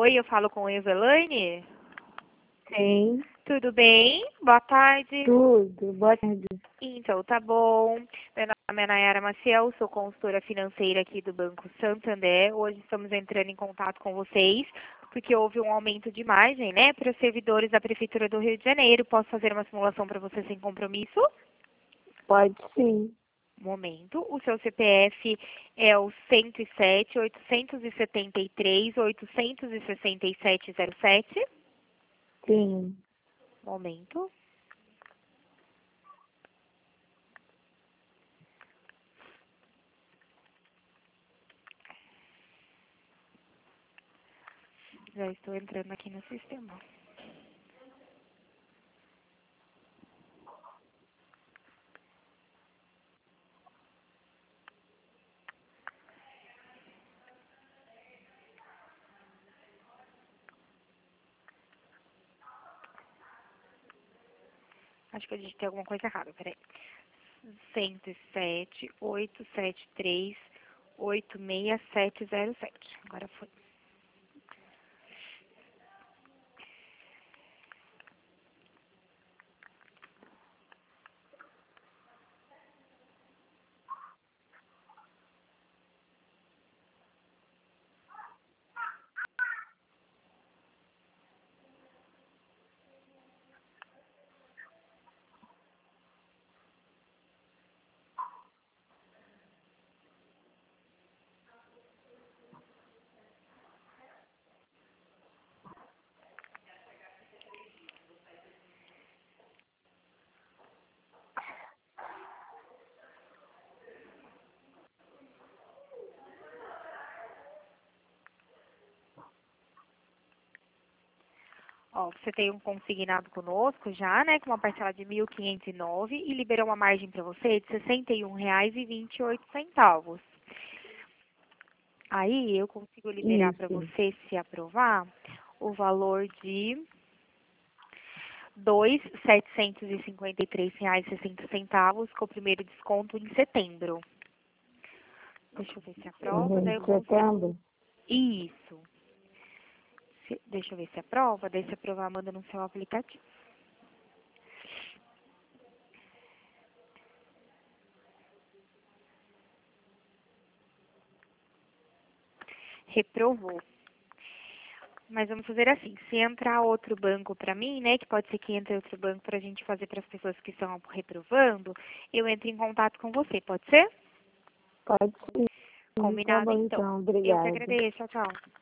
Oi, eu falo com a Evelane. Sim, Tudo bem? Boa tarde. tudo. Boa tarde. Então, tá bom. Meu nome é Nayara Maciel, sou consultora financeira aqui do Banco Santander. Hoje estamos entrando em contato com vocês porque houve um aumento de margem, né, para os servidores da Prefeitura do Rio de Janeiro. Posso fazer uma simulação para você sem compromisso? Pode sim. Momento. O seu CPF é o 107.873.867.07. Sim. Momento. Já estou entrando aqui no sistema. Acho que a gente tem alguma coisa errada, peraí. 107.873.86707. Agora foi. Ó, você tem um consignado conosco já, né, com uma parcela de 1.509 e liberou uma margem para você de R$ 61,28. Aí eu consigo liberar para Isso. você, se aprovar, o valor de R$ 2.753,60 com o primeiro desconto em setembro. Deixa eu ver se aprova, daí eu Em consigo. setembro? Isso. Deixa eu ver se aprova, daí se aprovar, manda no seu aplicativo. Reprovou. Mas vamos fazer assim, se entrar outro banco para mim, né, que pode ser que entre outro banco para a gente fazer para as pessoas que estão reprovando, eu entro em contato com você, pode ser? Pode sim. Tá Combinado bom então. então. Eu que Obrigada. agradeço, tchau, tchau.